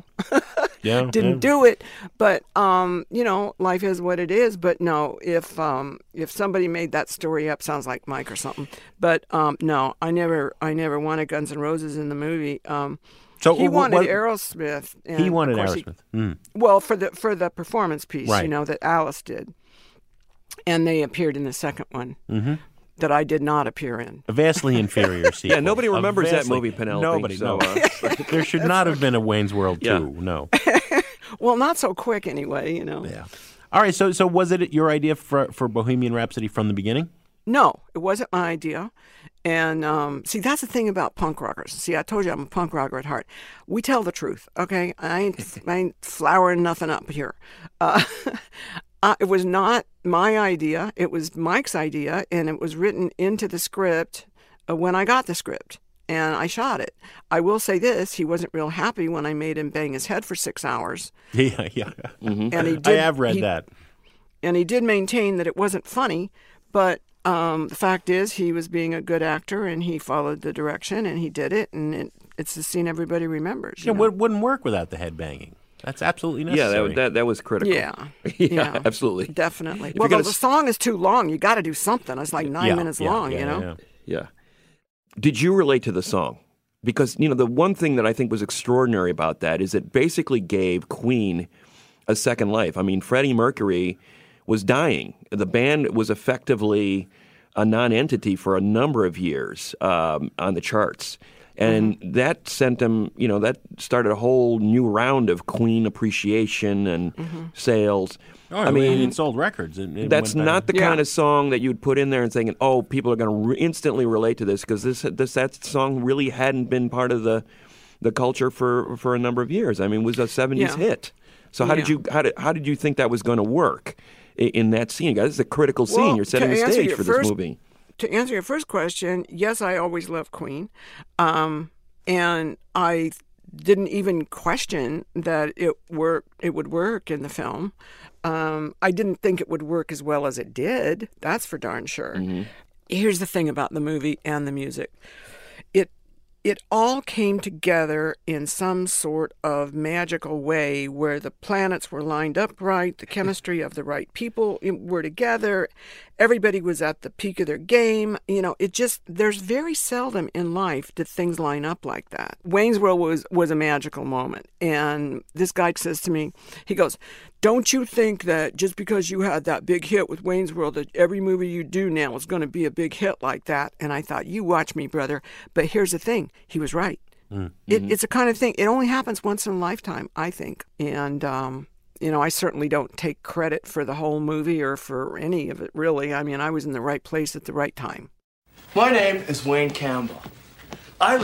didn't do it. But life is what it is. But no, if somebody made that story up, sounds like Mike or something. But no, I never wanted Guns N' Roses in the movie. So he wanted Aerosmith. And he wanted Aerosmith. Well, for the performance piece, right. That Alice did, and they appeared in the second one. Mm-hmm. That I did not appear in. A vastly inferior sequel. Yeah, nobody remembers that movie, Penelope. Nobody. There should not have been a Wayne's World 2, no. Well, not so quick anyway, Yeah. All right, so was it your idea for Bohemian Rhapsody from the beginning? No, it wasn't my idea. And see, that's the thing about punk rockers. See, I told you I'm a punk rocker at heart. We tell the truth, okay? I ain't flowering nothing up here. It was not my idea. It was Mike's idea, and it was written into the script when I got the script, and I shot it. I will say this: he wasn't real happy when I made him bang his head for 6 hours. Yeah. Mm-hmm. And he did, I have read that. And he did maintain that it wasn't funny, but the fact is he was being a good actor, and he followed the direction, and he did it, and it's the scene everybody remembers. Yeah, it wouldn't work without the head banging. That's absolutely necessary. Yeah, that was critical. Yeah, absolutely. Definitely. Well, the song is too long. You got to do something. It's like 9 minutes long, Yeah. Did you relate to the song? Because, the one thing that I think was extraordinary about that is it basically gave Queen a second life. I mean, Freddie Mercury was dying. The band was effectively a non-entity for a number of years on the charts. And that sent them, that started a whole new round of Queen appreciation and sales. Oh, I mean, it sold records. That's not the kind of song that you'd put in there and saying, "Oh, people are going to instantly relate to this," because that song really hadn't been part of the culture for a number of years. I mean, it was a '70s hit. So how did you think that was going to work in that scene? Guys, this is a critical scene. You're setting the stage for this movie. To answer your first question, yes, I always loved Queen. And I didn't even question that it would work in the film. I didn't think it would work as well as it did. That's for darn sure. Mm-hmm. Here's the thing about the movie and the music. It all came together in some sort of magical way where the planets were lined up right, the chemistry of the right people were together, everybody was at the peak of their game. There's very seldom in life that things line up like that. Wayne's World was a magical moment. And this guy says to me, he goes, "Don't you think that just because you had that big hit with Wayne's World, that every movie you do now is going to be a big hit like that?" And I thought, you watch me, brother. But here's the thing. He was right. Mm-hmm. It's a kind of thing. It only happens once in a lifetime, I think. And, I certainly don't take credit for the whole movie or for any of it, really. I mean, I was in the right place at the right time. My name is Wayne Campbell. I live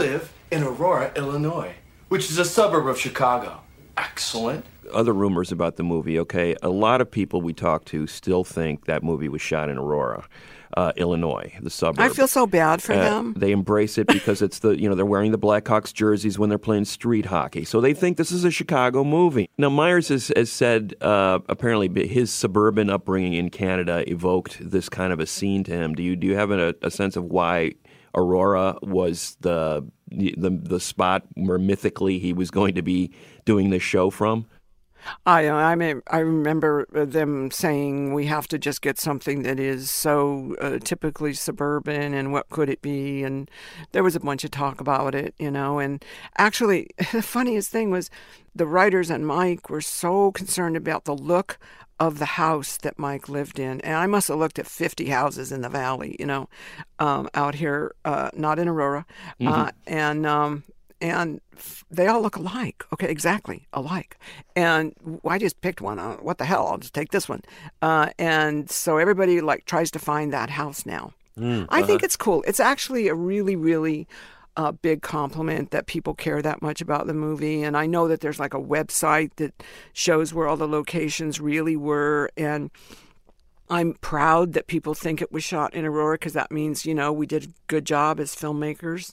in Aurora, Illinois, which is a suburb of Chicago. Excellent. Other rumors about the movie, okay? A lot of people we talk to still think that movie was shot in Aurora, Illinois, the suburb. I feel so bad for them. They embrace it because it's they're wearing the Blackhawks jerseys when they're playing street hockey. So they think this is a Chicago movie. Now, Myers has said apparently his suburban upbringing in Canada evoked this kind of a scene to him. Do you have a sense of why Aurora was the spot where mythically he was going to be doing this show from? I remember them saying we have to just get something that is so typically suburban, and what could it be? And there was a bunch of talk about it, And actually, the funniest thing was the writers and Mike were so concerned about the look of the house that Mike lived in. And I must have looked at 50 houses in the valley, out here, not in Aurora. Mm-hmm. And they all look alike. Okay, exactly alike. And I just picked one. What the hell? I'll just take this one. And so everybody tries to find that house now. I think it's cool. It's actually a really, really big compliment that people care that much about the movie. And I know that there's a website that shows where all the locations really were. And I'm proud that people think it was shot in Aurora, because that means, we did a good job as filmmakers.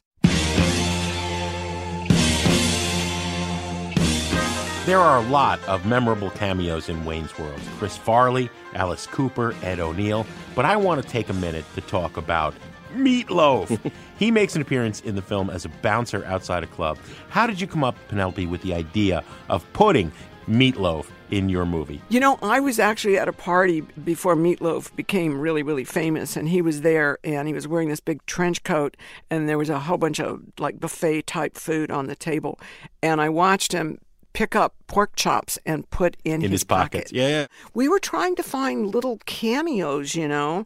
There are a lot of memorable cameos in Wayne's World. Chris Farley, Alice Cooper, Ed O'Neill. But I want to take a minute to talk about Meat Loaf. He makes an appearance in the film as a bouncer outside a club. How did you come up, Penelope, with the idea of putting Meat Loaf in your movie? I was actually at a party before Meat Loaf became really, really famous, and he was there, and he was wearing this big trench coat, and there was a whole bunch of buffet-type food on the table. And I watched him pick up pork chops and put in his pockets. Yeah. We were trying to find little cameos, and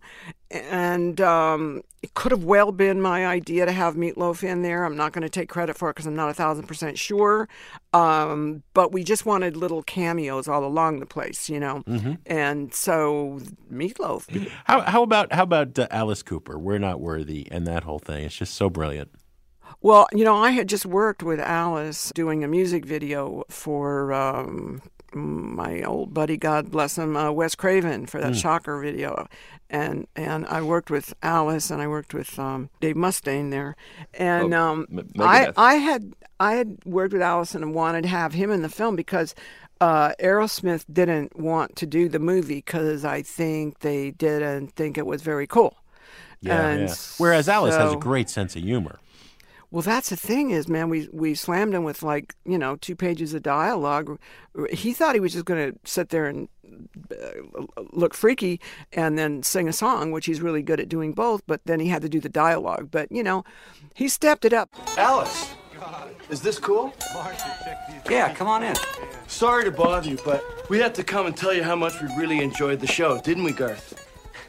it could have well been my idea to have Meat Loaf in there. I'm not going to take credit for it because I'm not 1,000% sure. But we just wanted little cameos all along the place, Mm-hmm. And so Meat Loaf. How about Alice Cooper? We're Not Worthy, and that whole thing. It's just so brilliant. Well, I had just worked with Alice doing a music video for my old buddy, God bless him, Wes Craven, for that Shocker video. And I worked with Alice, and I worked with Dave Mustaine there. And I had worked with Alice and wanted to have him in the film because Aerosmith didn't want to do the movie because I think they didn't think it was very cool. Yeah. Whereas Alice has a great sense of humor. Well, that's the thing is, man, we slammed him with 2 pages of dialogue. He thought he was just going to sit there and look freaky and then sing a song, which he's really good at doing both. But then he had to do the dialogue. But, he stepped it up. Alice, is this cool? Yeah, come on in. Sorry to bother you, but we had to come and tell you how much we really enjoyed the show, didn't we, Garth?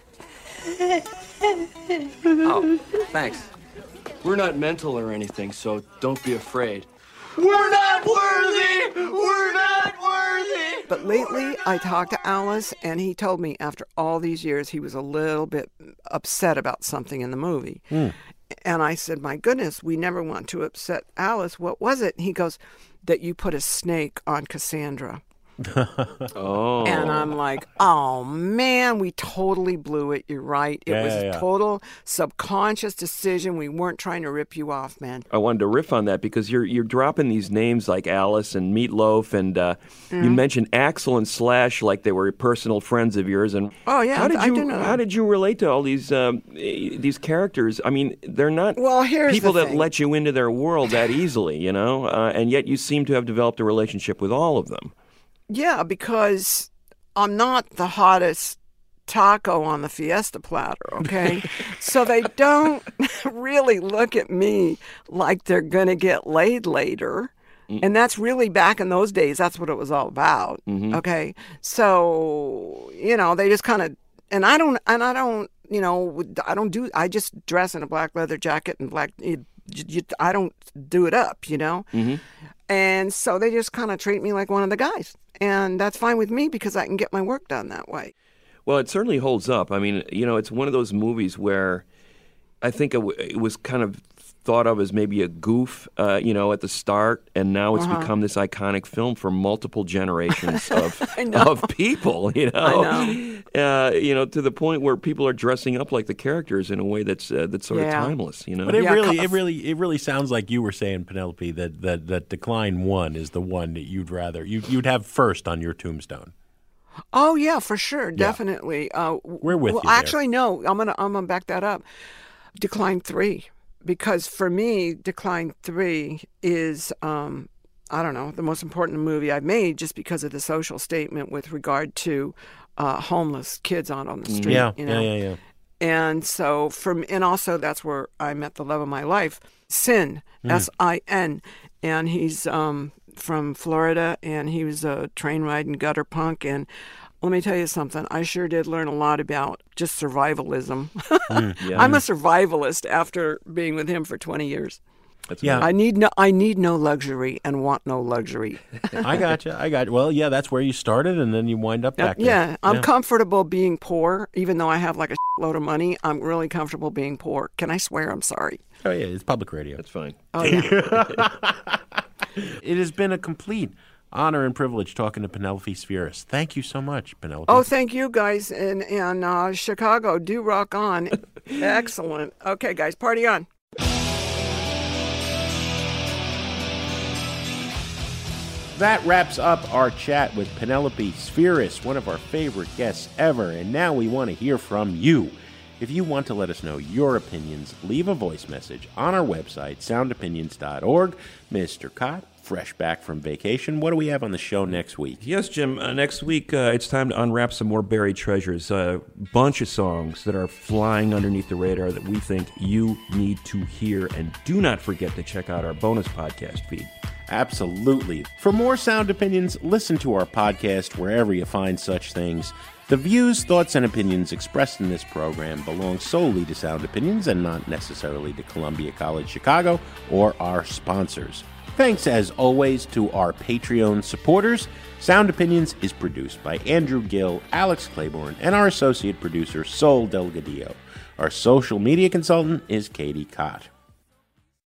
Oh, thanks. We're not mental or anything, so don't be afraid. We're not worthy! We're not worthy! But lately, I talked to Alice, and he told me after all these years he was a little bit upset about something in the movie. And I said, my goodness, we never want to upset Alice. What was it? And he goes, that you put a snake on Cassandra. Oh. And I'm like, oh, man, we totally blew it. You're right. It was a total subconscious decision. We weren't trying to rip you off, man. I wanted to riff on that because you're dropping these names like Alice and Meat Loaf, and you mentioned Axl and Slash like they were personal friends of yours. And oh, yeah, I do know. How did you relate to all these characters? I mean, they're not people that let you into their world that easily, and yet you seem to have developed a relationship with all of them. Yeah, because I'm not the hottest taco on the Fiesta platter, okay? So they don't really look at me like they're going to get laid later. And that's really, back in those days, that's what it was all about, okay? So, they just kind of, I just dress in a black leather jacket and black, I don't do it up, And so they just kind of treat me like one of the guys. And that's fine with me because I can get my work done that way. Well, it certainly holds up. I mean, it's one of those movies where I think it was kind of thought of as maybe a goof, at the start, and now it's become this iconic film for multiple generations of people. To the point where people are dressing up like the characters in a way that's sort of timeless. But it really sounds like you were saying, Penelope, that Decline 1 is the one that you'd have first on your tombstone. Oh yeah, for sure, definitely. We're with you. Actually, no, I'm gonna back that up. Decline 3, because for me, Decline 3 is the most important movie I've made, just because of the social statement with regard to homeless kids out on the street. Yeah. And so and also that's where I met the love of my life, Sin, S-I-N, and he's from Florida, and he was a train riding gutter punk. And let me tell you something, I sure did learn a lot about just survivalism. I'm a survivalist after being with him for 20 years. I need no luxury and want no luxury. I got you. Well, yeah, that's where you started, and then you wind up back there. I'm comfortable being poor, even though I have like a load of money. I'm really comfortable being poor. Can I swear? I'm sorry. Oh yeah, it's public radio. That's fine. Oh yeah. It has been a complete honor and privilege talking to Penelope Spheeris. Thank you so much, Penelope. Oh, thank you guys, and Chicago, do rock on. Excellent. Okay, guys, party on. That wraps up our chat with Penelope Spheeris, one of our favorite guests ever, and now we want to hear from you. If you want to let us know your opinions, leave a voice message on our website, soundopinions.org. Mr. Cott, fresh back from vacation, what do we have on the show next week? Yes, Jim. Next week, it's time to unwrap some more buried treasures. A bunch of songs that are flying underneath the radar that we think you need to hear. And do not forget to check out our bonus podcast feed. Absolutely. For more Sound Opinions, listen to our podcast wherever you find such things. The views, thoughts, and opinions expressed in this program belong solely to Sound Opinions and not necessarily to Columbia College Chicago or our sponsors. Thanks, as always, to our Patreon supporters. Sound Opinions is produced by Andrew Gill, Alex Claiborne, and our associate producer, Sol Delgadillo. Our social media consultant is Katie Cott.